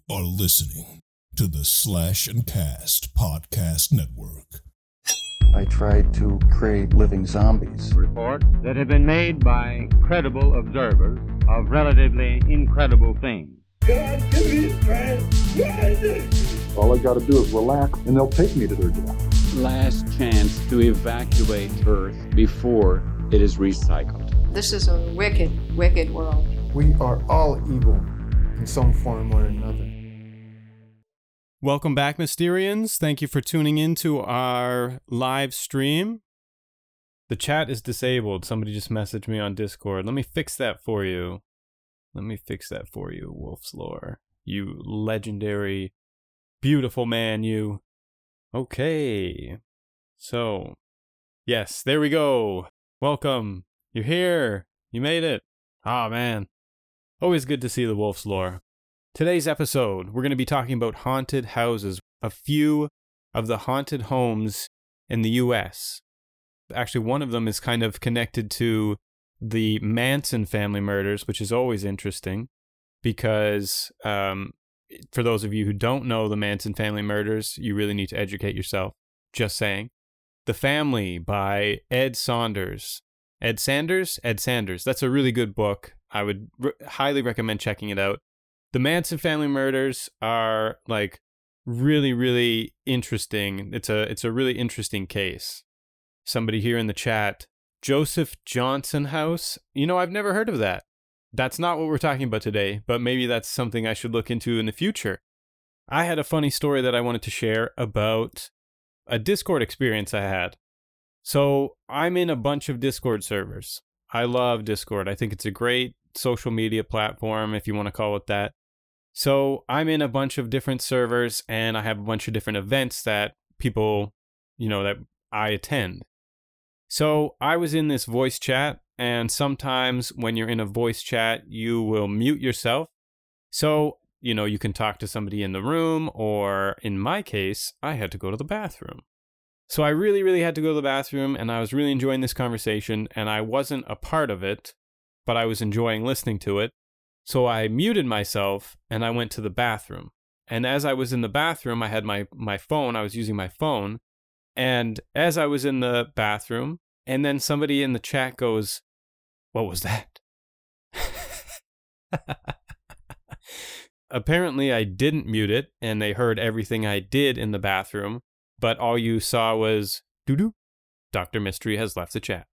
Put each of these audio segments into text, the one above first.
are listening to the Slash and Cast Podcast Network. I tried to create living zombies. Reports that have been made by credible observers of relatively incredible things. God, give me strength. All I got to do is relax, and they'll take me to their death. Last chance to evacuate Earth before it is recycled. This is a wicked, wicked world. We are all evil in some form or another. Welcome back, Mysterians. Thank you for tuning in to our live stream. The chat is disabled. Somebody just messaged me on Discord. Let me fix that for you. Wolf's Lore. You legendary, beautiful man, you. Okay. So, yes, there we go. Welcome. You're here. You made it. Ah, man. Always good to see the Wolf's Lore. Today's episode, we're going to be talking about haunted houses, a few of the haunted homes in the U.S. Actually, one of them is kind of connected to the Manson family murders, which is always interesting because for those of you who don't know the Manson family murders, you really need to educate yourself. Just saying. The Family by Ed Sanders. Ed Sanders? Ed Sanders. That's a really good book. I would highly recommend checking it out. The Manson family murders are like really, really interesting. It's a really interesting case. Somebody here in the chat, Joseph Johnson House. You know, I've never heard of that. That's not what we're talking about today, but maybe that's something I should look into in the future. I had a funny story that I wanted to share about a Discord experience I had. So I'm in a bunch of Discord servers. I love Discord. I think it's a great social media platform, if you want to call it that. So I'm in a bunch of different servers and I have a bunch of different events that people, that I attend. So I was in this voice chat, and sometimes when you're in a voice chat, you will mute yourself. So, you can talk to somebody in the room, or in my case, I had to go to the bathroom. So I really, really had to go to the bathroom, and I was really enjoying this conversation, and I wasn't a part of it, but I was enjoying listening to it. So I muted myself and I went to the bathroom. And as I was in the bathroom, I had my phone. I was using my phone. And as I was in the bathroom, and then somebody in the chat goes, "What was that?" Apparently I didn't mute it and they heard everything I did in the bathroom. But all you saw was, doo-doo, Dr. Mystery has left the chat.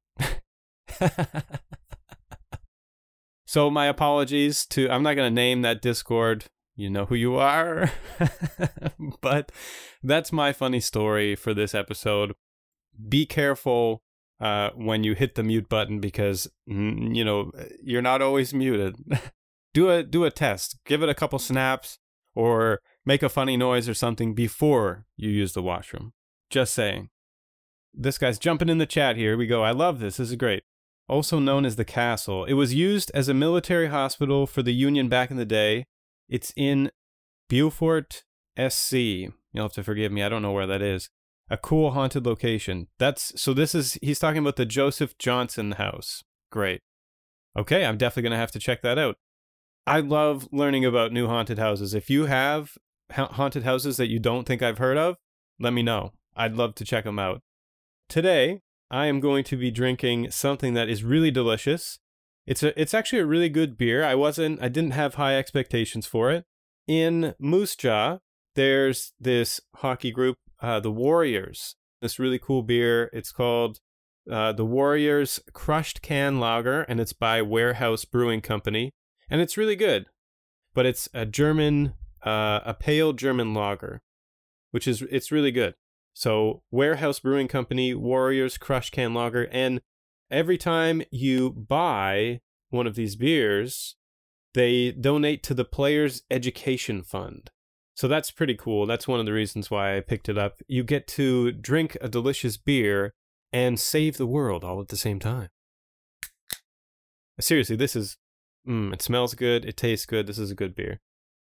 So my apologies I'm not going to name that Discord. You know who you are. But that's my funny story for this episode. Be careful when you hit the mute button because, you're not always muted. Do a test. Give it a couple snaps or make a funny noise or something before you use the washroom. Just saying. This guy's jumping in the chat here. Here we go. I love this. This is great. Also known as the Castle. It was used as a military hospital for the Union back in the day. It's in Beaufort, SC. You'll have to forgive me. I don't know where that is. A cool haunted location. He's talking about the Joseph Johnson House. Great. Okay, I'm definitely going to have to check that out. I love learning about new haunted houses. If you have haunted houses that you don't think I've heard of, let me know. I'd love to check them out. Today, I am going to be drinking something that is really delicious. It's actually a really good beer. I didn't have high expectations for it. In Moose Jaw, there's this hockey group, the Warriors. This really cool beer. It's called the Warriors Crushed Can Lager, and it's by Warehouse Brewing Company. And it's really good. But it's a pale German lager, it's really good. So Warehouse Brewing Company, Warriors Crushed Can Lager, and every time you buy one of these beers, they donate to the Players Education Fund. So that's pretty cool. That's one of the reasons why I picked it up. You get to drink a delicious beer and save the world all at the same time. Seriously, this is... it smells good. It tastes good. This is a good beer.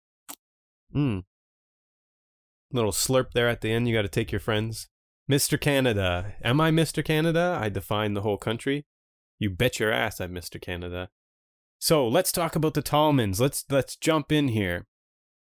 Little slurp there at the end. You got to take your friends. Mr. Canada. Am I Mr. Canada? I define the whole country. You bet your ass I'm Mr. Canada. So let's talk about the Tallmans. Let's jump in here.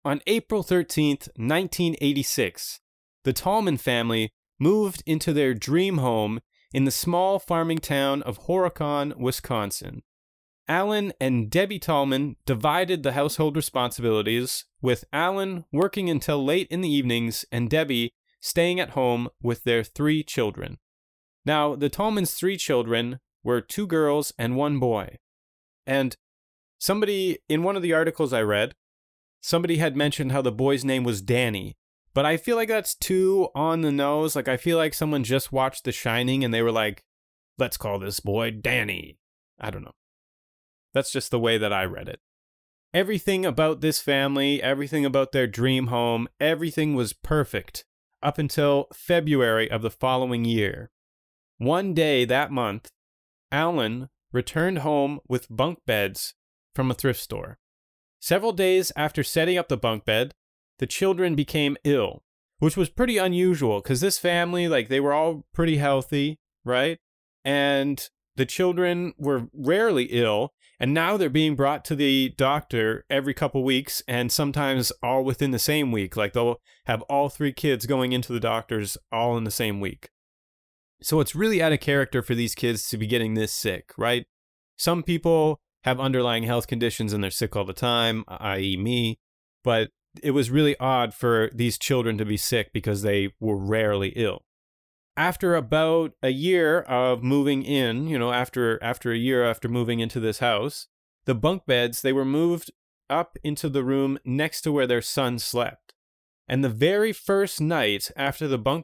on April 13th, 1986, the Tallman family moved into their dream home in the small farming town of Horicon, Wisconsin. Alan and Debbie Tallman divided the household responsibilities, with Alan working until late in the evenings and Debbie staying at home with their 3 children. Now, the Tallmans' 3 children were 2 girls and 1 boy. And somebody, in one of the articles I read, somebody had mentioned how the boy's name was Danny. But I feel like that's too on the nose. Like, I feel like someone just watched The Shining and they were like, let's call this boy Danny. I don't know. That's just the way that I read it. Everything about this family, everything about their dream home, everything was perfect up until February of the following year. One day that month, Alan returned home with bunk beds from a thrift store. Several days after setting up the bunk bed, the children became ill, which was pretty unusual because this family, like, they were all pretty healthy, right? And the children were rarely ill, and now they're being brought to the doctor every couple weeks, and sometimes all within the same week. Like, they'll have all 3 kids going into the doctors all in the same week. So it's really out of character for these kids to be getting this sick, right? Some people have underlying health conditions and they're sick all the time, i.e. me, but it was really odd for these children to be sick because they were rarely ill. After about a year of moving in, after a year after moving into this house, the bunk beds, they were moved up into the room next to where their son slept. And the very first night after the bunk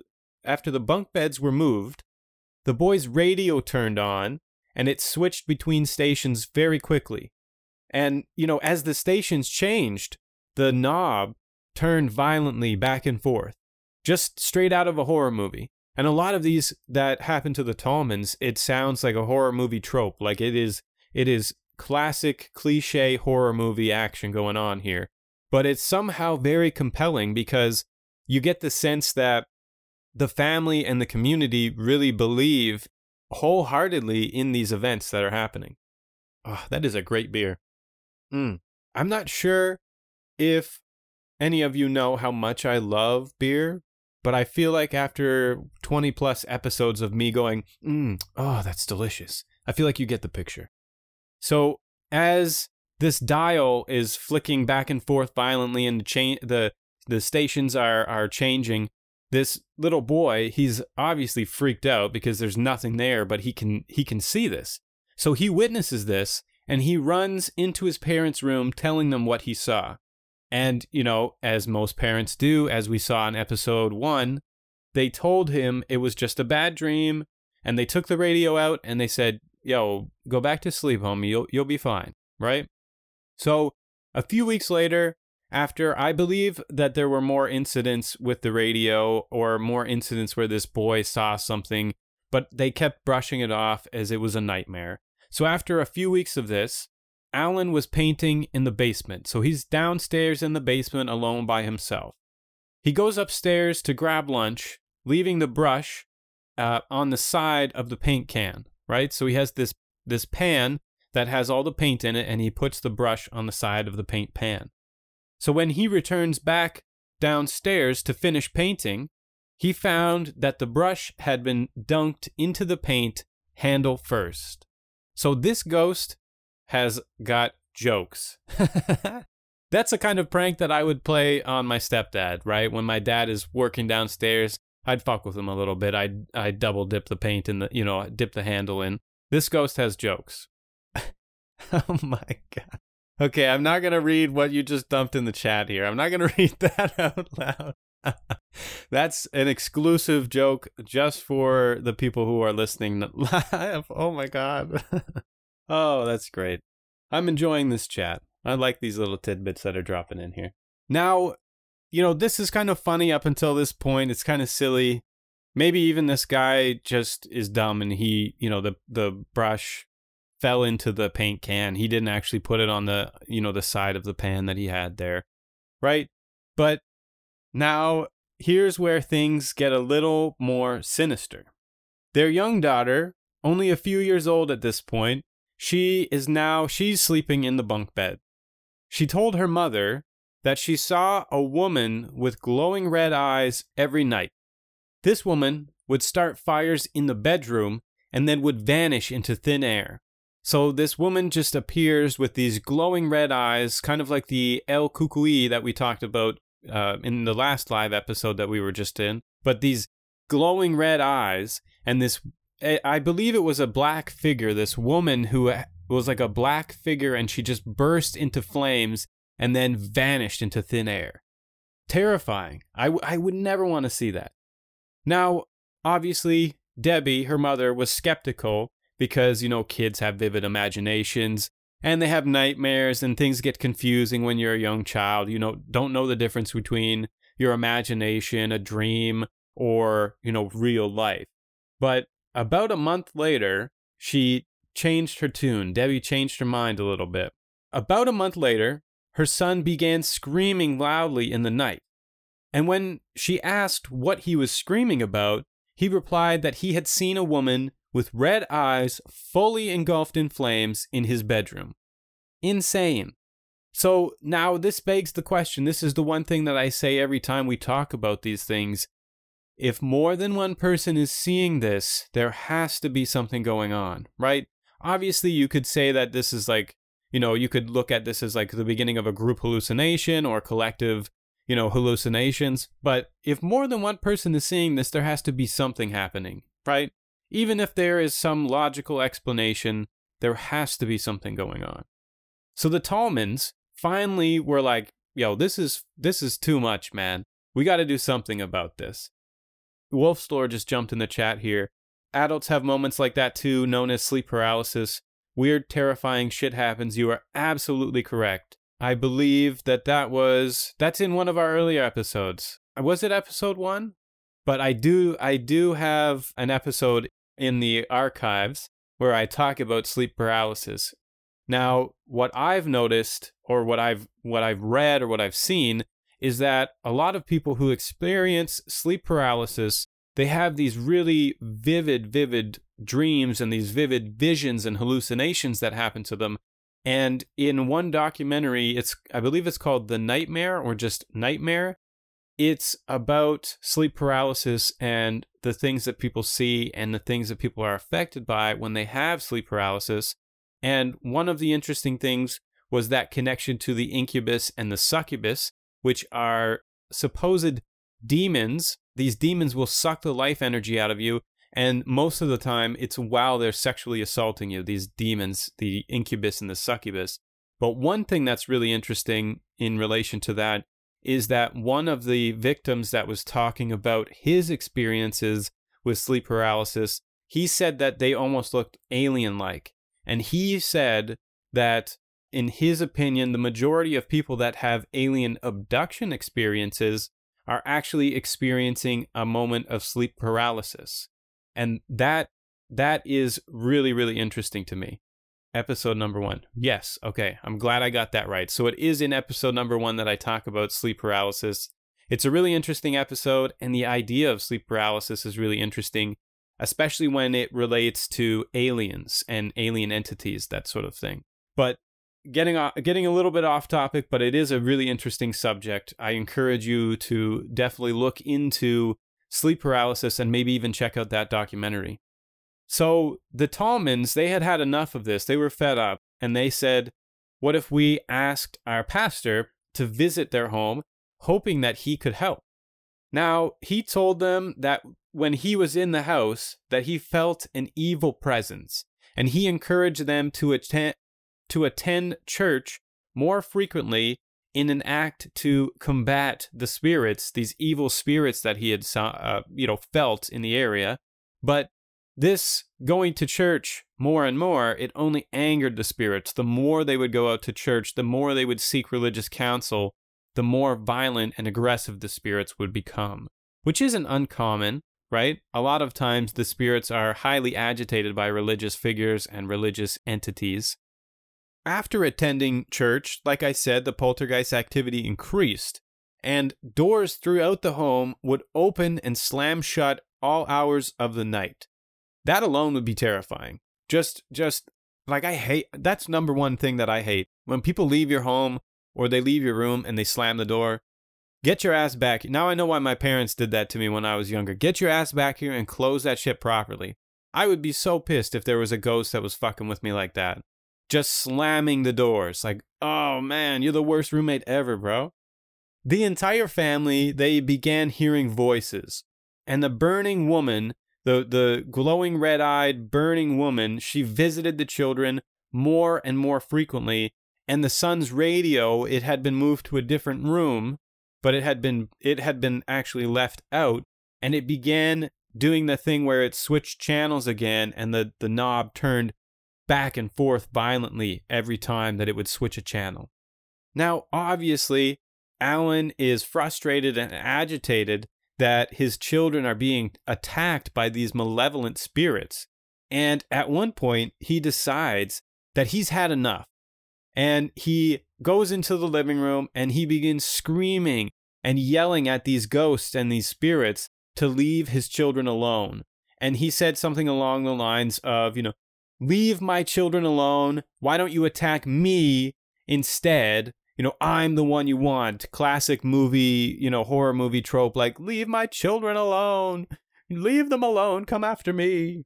beds were moved, the boy's radio turned on and it switched between stations very quickly. And, as the stations changed, the knob turned violently back and forth, just straight out of a horror movie. And a lot of these that happen to the Tallmans, it sounds like a horror movie trope. Like, it is classic cliche horror movie action going on here. But it's somehow very compelling because you get the sense that the family and the community really believe wholeheartedly in these events that are happening. Oh, that is a great beer. I'm not sure if any of you know how much I love beer, but I feel like after 20 plus episodes of me going, oh, that's delicious, I feel like you get the picture. So as this dial is flicking back and forth violently and the stations are changing, this little boy, he's obviously freaked out because there's nothing there, but he can see this. So he witnesses this and he runs into his parents' room telling them what he saw. And, as most parents do, as we saw in episode 1, they told him it was just a bad dream, and they took the radio out and they said, yo, go back to sleep, homie, you'll be fine, right? So a few weeks later, after I believe that there were more incidents with the radio or more incidents where this boy saw something, but they kept brushing it off as it was a nightmare. So after a few weeks of this, Alan was painting in the basement. So he's downstairs in the basement alone by himself. He goes upstairs to grab lunch, leaving the brush on the side of the paint can, right? So he has this pan that has all the paint in it, and he puts the brush on the side of the paint pan. So when he returns back downstairs to finish painting, he found that the brush had been dunked into the paint handle first. So this ghost has got jokes. That's a kind of prank that I would play on my stepdad, right? When my dad is working downstairs, I'd fuck with him a little bit. I'd double dip the paint in dip the handle in. This ghost has jokes. Oh my God. Okay, I'm not going to read what you just dumped in the chat here. I'm not going to read that out loud. That's an exclusive joke just for the people who are listening live. Oh my God. Oh, that's great. I'm enjoying this chat. I like these little tidbits that are dropping in here. Now, this is kind of funny up until this point. It's kind of silly. Maybe even this guy just is dumb and he, the brush fell into the paint can. He didn't actually put it on the, the side of the pan that he had there, right? But now here's where things get a little more sinister. Their young daughter, only a few years old at this point, she's sleeping in the bunk bed. She told her mother that she saw a woman with glowing red eyes every night. This woman would start fires in the bedroom and then would vanish into thin air. So this woman just appears with these glowing red eyes, kind of like the El Kukui that we talked about in the last live episode that we were just in. But these glowing red eyes, and this, I believe it was a black figure, this woman who was like a black figure, and she just burst into flames and then vanished into thin air. Terrifying. I would never want to see that. Now, obviously, Debbie, her mother, was skeptical because, kids have vivid imaginations and they have nightmares and things get confusing when you're a young child. Don't know the difference between your imagination, a dream, or, real life. But about a month later, she changed her tune. Debbie changed her mind a little bit. About a month later, her son began screaming loudly in the night. And when she asked what he was screaming about, he replied that he had seen a woman with red eyes fully engulfed in flames in his bedroom. Insane. So now this begs the question. This is the one thing that I say every time we talk about these things. If more than one person is seeing this, there has to be something going on, right? Obviously, you could say that this is like, you could look at this as like the beginning of a group hallucination or collective, hallucinations. But if more than one person is seeing this, there has to be something happening, right? Even if there is some logical explanation, there has to be something going on. So the Tallmans finally were like, this is too much, man. We got to do something about this. Wolfslore just jumped in the chat here. Adults have moments like that too, known as sleep paralysis. Weird, terrifying shit happens. You are absolutely correct. I believe that's in one of our earlier episodes. Was it episode 1? But I do have an episode in the archives where I talk about sleep paralysis. Now, what I've noticed, or what I've read, or what I've seen, is that a lot of people who experience sleep paralysis, they have these really vivid dreams and these vivid visions and hallucinations that happen to them. And in one documentary, I believe it's called The Nightmare, or just Nightmare. It's about sleep paralysis and the things that people see and the things that people are affected by when they have sleep paralysis. And one of the interesting things was that connection to the incubus and the succubus, which are supposed demons. These demons will suck the life energy out of you, and most of the time it's while they're sexually assaulting you, these demons, the incubus and the succubus. But one thing that's really interesting in relation to that is that one of the victims that was talking about his experiences with sleep paralysis, he said that they almost looked alien-like. And he said that, in his opinion, the majority of people that have alien abduction experiences are actually experiencing a moment of sleep paralysis. And that is really, really interesting to me. Episode number 1. Yes, okay, I'm glad I got that right. So it is in episode number 1 that I talk about sleep paralysis. It's a really interesting episode, and the idea of sleep paralysis is really interesting, especially when it relates to aliens and alien entities, that sort of thing. But getting a little bit off topic, but it is a really interesting subject. I encourage you to definitely look into sleep paralysis and maybe even check out that documentary. So the Tallmans, they had enough of this. They were fed up, and they said, what if we asked our pastor to visit their home, hoping that he could help? Now, he told them that when he was in the house, that he felt an evil presence, and he encouraged them to attend church more frequently in an act to combat the spirits, these evil spirits that he had felt in the area. But this going to church more and more, it only angered the spirits. The more they would go out to church, the more they would seek religious counsel, the more violent and aggressive the spirits would become, which isn't uncommon, right? A lot of times the spirits are highly agitated by religious figures and religious entities. After attending church, like I said, the poltergeist activity increased, and doors throughout the home would open and slam shut all hours of the night. That alone would be terrifying. Just like I hate, that's number one thing that I hate. When people leave your home or they leave your room and they slam the door, get your ass back. Now I know why my parents did that to me when I was younger. Get your ass back here and close that shit properly. I would be so pissed if there was a ghost that was fucking with me like that. Just slamming the doors. Like, oh man, you're the worst roommate ever, bro. The entire family, they began hearing voices. And the burning woman, the glowing red-eyed burning woman, she visited the children more and more frequently. And the son's radio, it had been moved to a different room, but it had been actually left out. And it began doing the thing where it switched channels again, and the knob turned back and forth violently every time that it would switch a channel. Now, obviously, Alan is frustrated and agitated that his children are being attacked by these malevolent spirits. And at one point, he decides that he's had enough. And he goes into the living room and he begins screaming and yelling at these ghosts and these spirits to leave his children alone. And he said something along the lines of, leave my children alone. Why don't you attack me instead? I'm the one you want. Classic movie, horror movie trope, like, leave my children alone. Leave them alone. Come after me.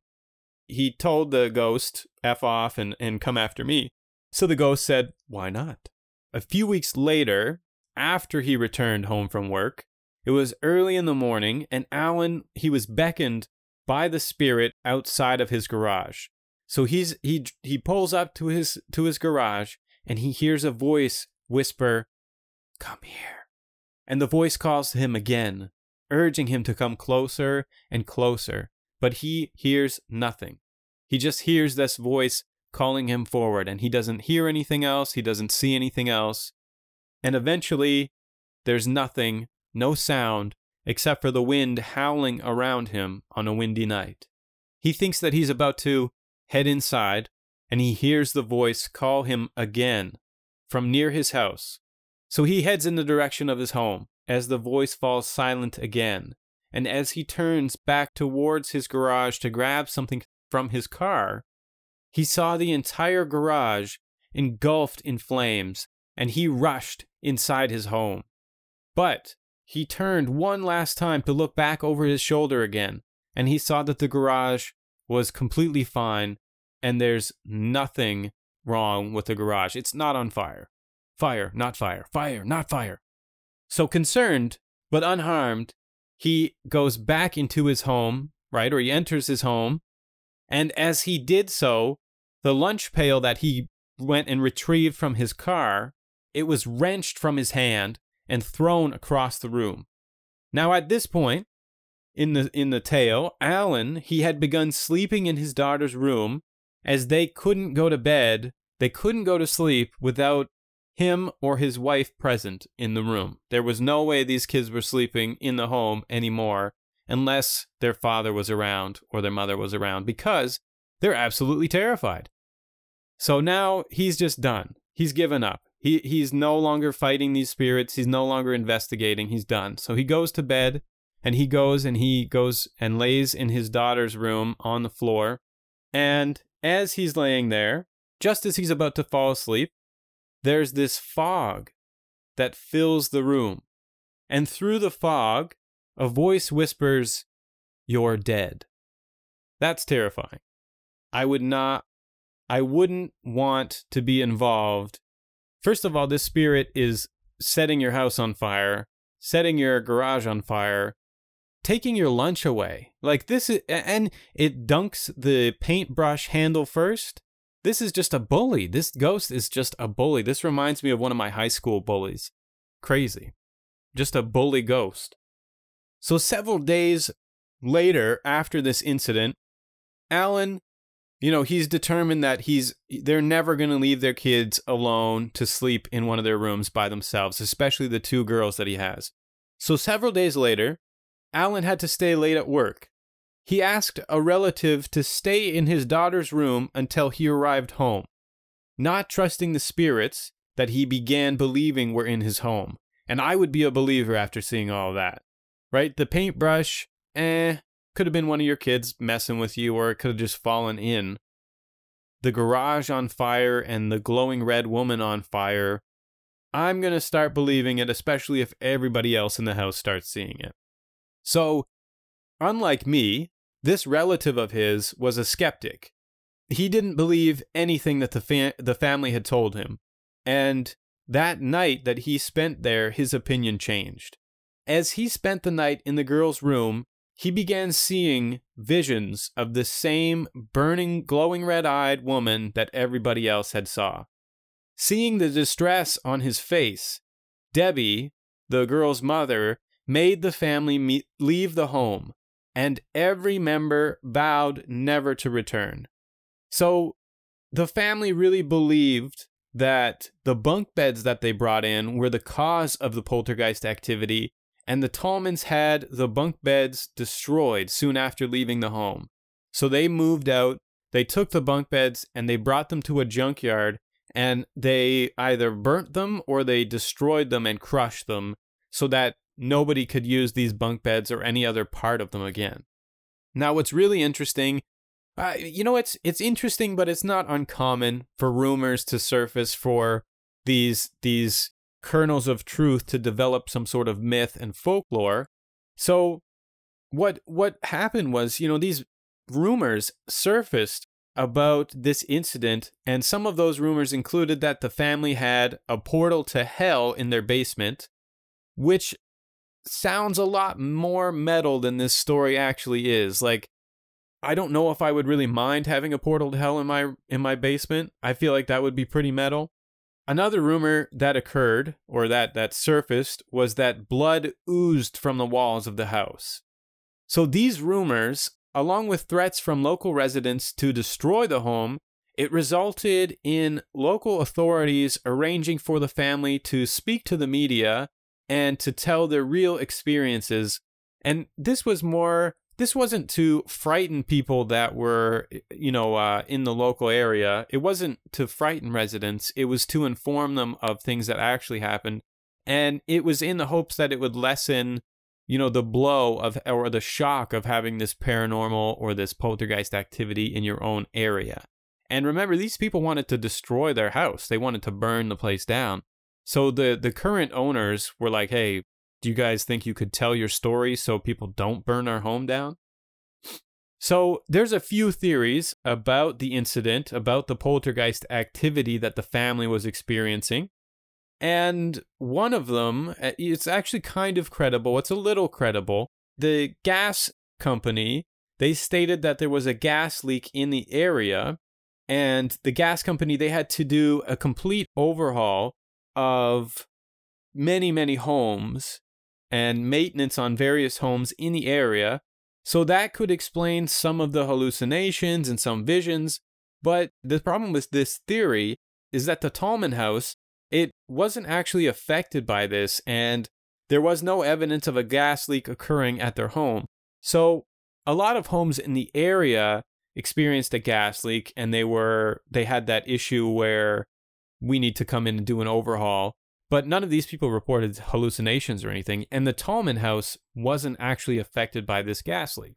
He told the ghost, F off and come after me. So the ghost said, why not? A few weeks later, after he returned home from work, it was early in the morning, and Alan, he was beckoned by the spirit outside of his garage. So he pulls up to his garage, and he hears a voice whisper, come here. And the voice calls to him again, urging him to come closer and closer. But he hears nothing. He just hears this voice calling him forward, and he doesn't hear anything else. He doesn't see anything else. And eventually, there's nothing, no sound, except for the wind howling around him on a windy night. He thinks that he's about to head inside, and he hears the voice call him again from near his house. So he heads in the direction of his home as the voice falls silent again. And as he turns back towards his garage to grab something from his car, he saw the entire garage engulfed in flames, and he rushed inside his home. But he turned one last time to look back over his shoulder again, and he saw that the garage was completely fine, and there's nothing wrong with the garage. It's not on fire. Fire, not fire. Fire, not fire. So concerned, but unharmed, he goes back into his home, right? Or he enters his home. And as he did so, the lunch pail that he went and retrieved from his car, it was wrenched from his hand and thrown across the room. Now at this point, in the tale, Alan, he had begun sleeping in his daughter's room, as they couldn't go to bed, they couldn't go to sleep without him or his wife present in the room. There was no way these kids were sleeping in the home anymore unless their father was around or their mother was around, because they're absolutely terrified. So now he's just done. He's given up. He's no longer fighting these spirits. He's no longer investigating. He's done. So he goes to bed, and he goes and lays in his daughter's room on the floor. And as he's laying there, just as he's about to fall asleep, there's this fog that fills the room. And through the fog, a voice whispers, "You're dead." That's terrifying. I wouldn't want to be involved. First of all, this spirit is setting your house on fire, setting your garage on fire, taking your lunch away. Like this is, and it dunks the paintbrush handle first. This is just a bully. This ghost is just a bully. This reminds me of one of my high school bullies. Crazy. Just a bully ghost. So several days later, after this incident, Alan, he's determined that they're never going to leave their kids alone to sleep in one of their rooms by themselves, especially the two girls that he has. So several days later, Alan had to stay late at work. He asked a relative to stay in his daughter's room until he arrived home, not trusting the spirits that he began believing were in his home. And I would be a believer after seeing all of that, right? The paintbrush, could have been one of your kids messing with you, or it could have just fallen in. The garage on fire and the glowing red woman on fire, I'm going to start believing it, especially if everybody else in the house starts seeing it. So, unlike me, this relative of his was a skeptic. He didn't believe anything that the family had told him. And that night that he spent there, his opinion changed. As he spent the night in the girl's room, he began seeing visions of the same burning, glowing red-eyed woman that everybody else had saw. Seeing the distress on his face, Debbie, the girl's mother, made the family leave the home, and every member vowed never to return. So the family really believed that the bunk beds that they brought in were the cause of the poltergeist activity, and the Tallmans had the bunk beds destroyed soon after leaving the home. So they moved out, they took the bunk beds, and they brought them to a junkyard, and they either burnt them or they destroyed them and crushed them so that nobody could use these bunk beds or any other part of them again. Now, what's really interesting, it's interesting, but it's not uncommon for rumors to surface, for these kernels of truth to develop some sort of myth and folklore. So what happened was, these rumors surfaced about this incident, and some of those rumors included that the family had a portal to hell in their basement, which sounds a lot more metal than this story actually is. Like, I don't know if I would really mind having a portal to hell in my basement. I feel like that would be pretty metal. Another rumor that occurred, or that surfaced, was that blood oozed from the walls of the house. So these rumors, along with threats from local residents to destroy the home, it resulted in local authorities arranging for the family to speak to the media and to tell their real experiences. And this wasn't to frighten people that were, in the local area. It wasn't to frighten residents. It was to inform them of things that actually happened. And it was in the hopes that it would lessen, the blow of, or the shock of having this paranormal or this poltergeist activity in your own area. And remember, these people wanted to destroy their house. They wanted to burn the place down. So the current owners were like, hey, do you guys think you could tell your story so people don't burn our home down? So there's a few theories about the incident, about the poltergeist activity that the family was experiencing. And one of them, it's actually kind of credible. It's a little credible. The gas company, they stated that there was a gas leak in the area, and the gas company, they had to do a complete overhaul of many, many homes and maintenance on various homes in the area. So that could explain some of the hallucinations and some visions. But the problem with this theory is that the Tallman house, it wasn't actually affected by this, and there was no evidence of a gas leak occurring at their home. So a lot of homes in the area experienced a gas leak, and they had that issue where we need to come in and do an overhaul. But none of these people reported hallucinations or anything, and the Tallman house wasn't actually affected by this gas leak.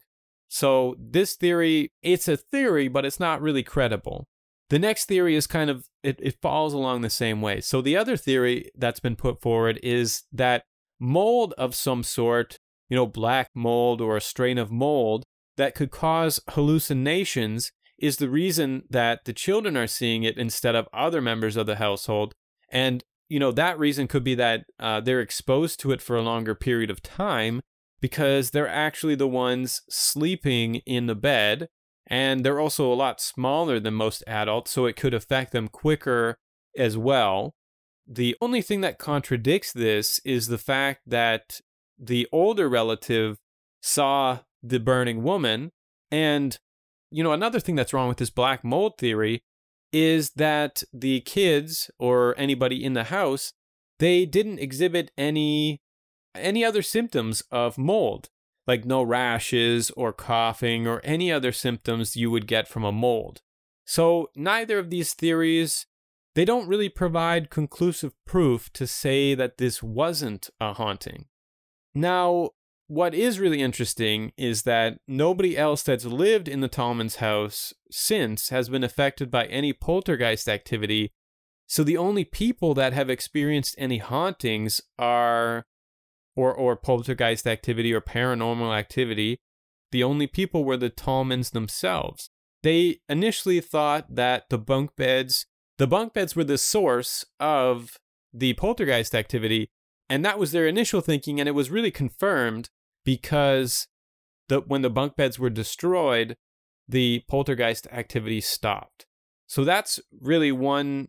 So this theory, it's a theory, but it's not really credible. The next theory is kind of, it falls along the same way. So the other theory that's been put forward is that mold of some sort, black mold or a strain of mold that could cause hallucinations, is the reason that the children are seeing it instead of other members of the household. And that reason could be that they're exposed to it for a longer period of time because they're actually the ones sleeping in the bed, and they're also a lot smaller than most adults, so it could affect them quicker as well. The only thing that contradicts this is the fact that the older relative saw the burning woman, and another thing that's wrong with this black mold theory is that the kids or anybody in the house, they didn't exhibit any other symptoms of mold, like no rashes or coughing or any other symptoms you would get from a mold. So neither of these theories, they don't really provide conclusive proof to say that this wasn't a haunting. Now, what is really interesting is that nobody else that's lived in the Tallman's house since has been affected by any poltergeist activity So the only people that have experienced any hauntings are, or poltergeist activity or paranormal activity, the only people were the Tallmans themselves. They initially thought that the bunk beds were the source of the poltergeist activity, and that was their initial thinking, and it was really confirmed because when the bunk beds were destroyed, the poltergeist activity stopped. So that's really one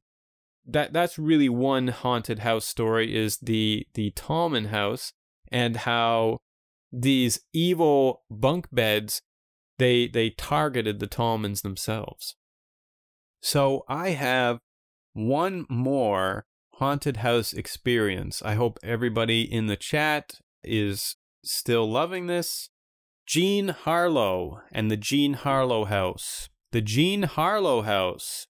haunted house story, is the Tallman house, and how these evil bunk beds, they targeted the Tallmans themselves. So I have one more haunted house experience. I hope everybody in the chat is still loving this. Jean Harlow and the Jean Harlow house. The Jean Harlow house,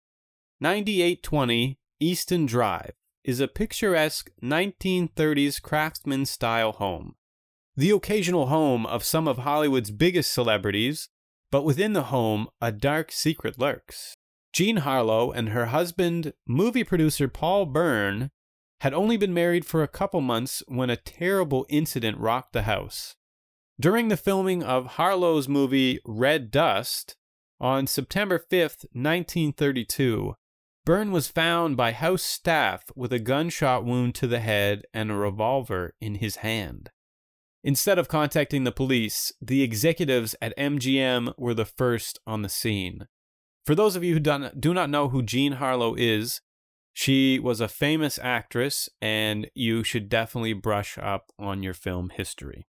9820 Easton Drive, is a picturesque 1930s craftsman-style home. The occasional home of some of Hollywood's biggest celebrities, but within the home, a dark secret lurks. Jean Harlow and her husband, movie producer Paul Byrne, had only been married for a couple months when a terrible incident rocked the house. During the filming of Harlow's movie Red Dust, on September 5th, 1932, Byrne was found by house staff with a gunshot wound to the head and a revolver in his hand. Instead of contacting the police, the executives at MGM were the first on the scene. For those of you who do not know who Jean Harlow is, she was a famous actress, and you should definitely brush up on your film history.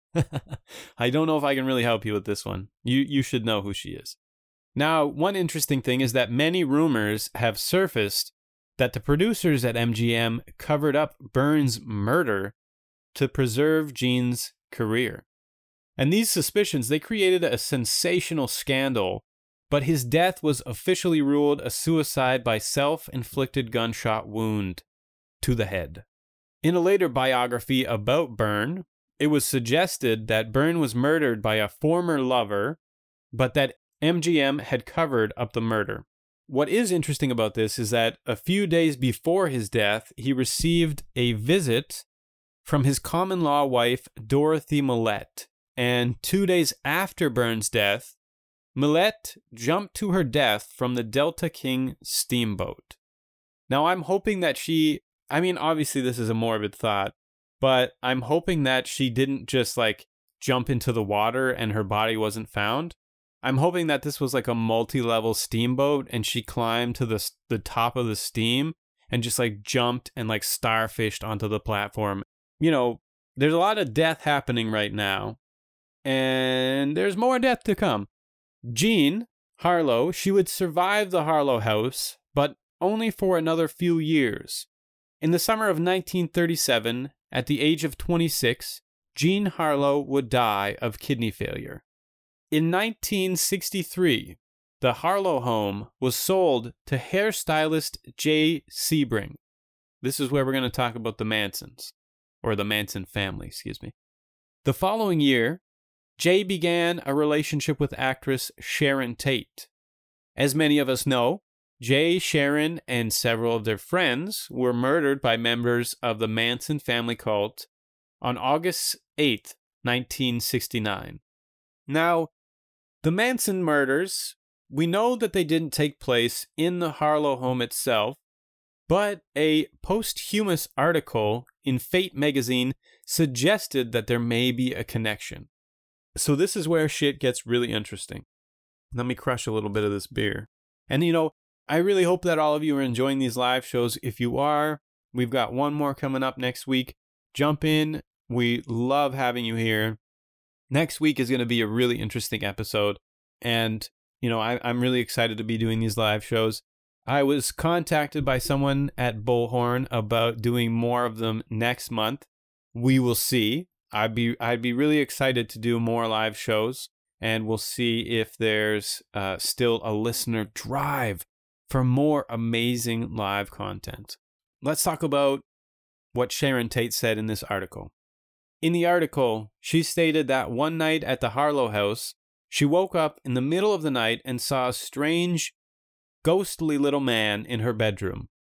I don't know if I can really help you with this one. You should know who she is. Now, one interesting thing is that many rumors have surfaced that the producers at MGM covered up Byrne's murder to preserve Jean's career. And these suspicions, they created a sensational scandal, but his death was officially ruled a suicide by self-inflicted gunshot wound to the head. In a later biography about Byrne, it was suggested that Byrne was murdered by a former lover, but that MGM had covered up the murder. What is interesting about this is that a few days before his death, he received a visit from his common-law wife, Dorothy Millette. And 2 days after Byrne's death, Millette jumped to her death from the Delta King steamboat. Now, I'm hoping that obviously this is a morbid thought, but I'm hoping that she didn't just jump into the water and her body wasn't found. I'm hoping that this was a multi-level steamboat and she climbed to the top of the steam and just jumped and starfished onto the platform. There's a lot of death happening right now, and there's more death to come. Jean Harlow, she would survive the Harlow house, but only for another few years. In the summer of 1937, at the age of 26, Jean Harlow would die of kidney failure. In 1963, the Harlow home was sold to hairstylist Jay Sebring. This is where we're going to talk about the Mansons, or the Manson family, excuse me. The following year, Jay began a relationship with actress Sharon Tate. As many of us know, Jay, Sharon, and several of their friends were murdered by members of the Manson family cult on August 8th, 1969. Now, the Manson murders, we know that they didn't take place in the Harlow home itself, but a posthumous article in Fate magazine suggested that there may be a connection. So this is where shit gets really interesting. Let me crush a little bit of this beer. And I really hope that all of you are enjoying these live shows. If you are, we've got one more coming up next week. Jump in. We love having you here. Next week is going to be a really interesting episode. And, I'm really excited to be doing these live shows. I was contacted by someone at Bullhorn about doing more of them next month. We will see. I'd be really excited to do more live shows, and we'll see if there's still a listener drive for more amazing live content. Let's talk about what Sharon Tate said in this article. In the article, she stated that one night at the Harlow house, she woke up in the middle of the night and saw a strange, ghostly little man in her bedroom.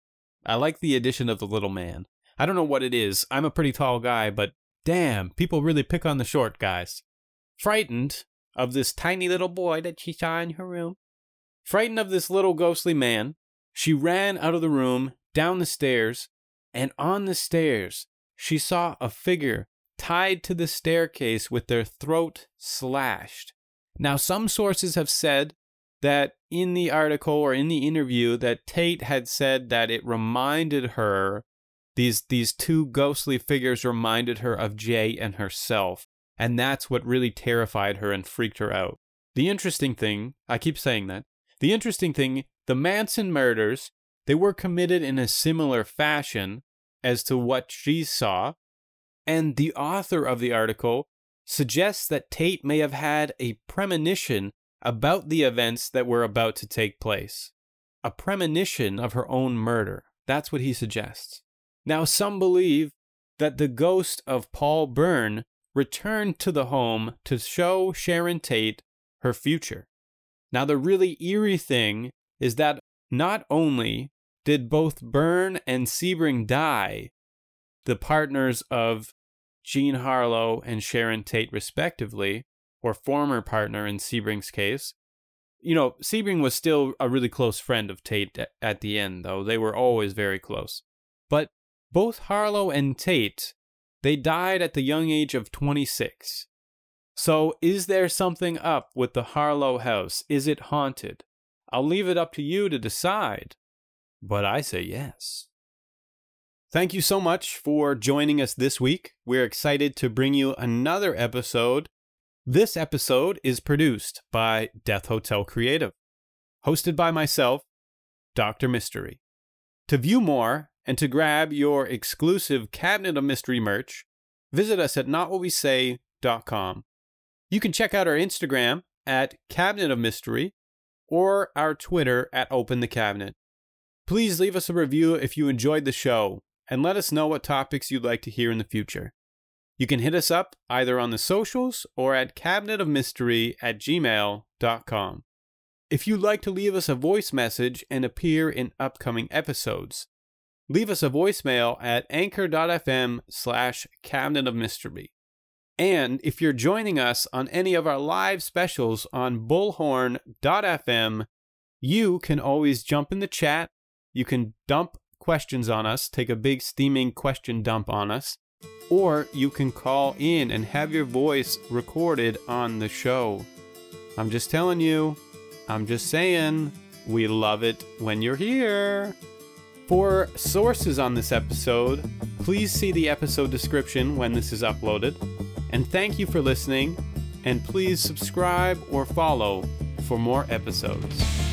I like the addition of the little man. I don't know what it is. I'm a pretty tall guy, but damn, people really pick on the short guys. Frightened of this tiny little boy that she saw in her room. Frightened of this little ghostly man, she ran out of the room, down the stairs, and on the stairs, she saw a figure tied to the staircase with their throat slashed. Now, some sources have said that in the article or in the interview that Tate had said that it reminded her, these two ghostly figures reminded her of Jay and herself, and that's what really terrified her and freaked her out. The interesting thing, I keep saying that, the interesting thing, the Manson murders, they were committed in a similar fashion as to what she saw, and the author of the article suggests that Tate may have had a premonition about the events that were about to take place. A premonition of her own murder. That's what he suggests. Now, some believe that the ghost of Paul Byrne returned to the home to show Sharon Tate her future. Now, the really eerie thing is that not only did both Byrne and Sebring die, the partners of Jean Harlow and Sharon Tate respectively, or former partner in Sebring's case. You know, Sebring was still a really close friend of Tate at the end, though. They were always very close. But both Harlow and Tate, they died at the young age of 26. So is there something up with the Harlow house? Is it haunted? I'll leave it up to you to decide, but I say yes. Thank you so much for joining us this week. We're excited to bring you another episode. This episode is produced by Death Hotel Creative, hosted by myself, Dr. Mystery. To view more and to grab your exclusive Cabinet of Mystery merch, visit us at notwhatwesay.com. You can check out our Instagram at Cabinet of Mystery or our Twitter at Open the Cabinet. Please leave us a review if you enjoyed the show and let us know what topics you'd like to hear in the future. You can hit us up either on the socials or at cabinetofmystery@gmail.com. If you'd like to leave us a voice message and appear in upcoming episodes, leave us a voicemail at anchor.fm/cabinetofmystery. And if you're joining us on any of our live specials on bullhorn.fm, you can always jump in the chat. You can dump questions on us, take a big steaming question dump on us, or you can call in and have your voice recorded on the show. I'm just telling you, I'm just saying, we love it when you're here. For sources on this episode, please see the episode description when this is uploaded. And thank you for listening, and please subscribe or follow for more episodes.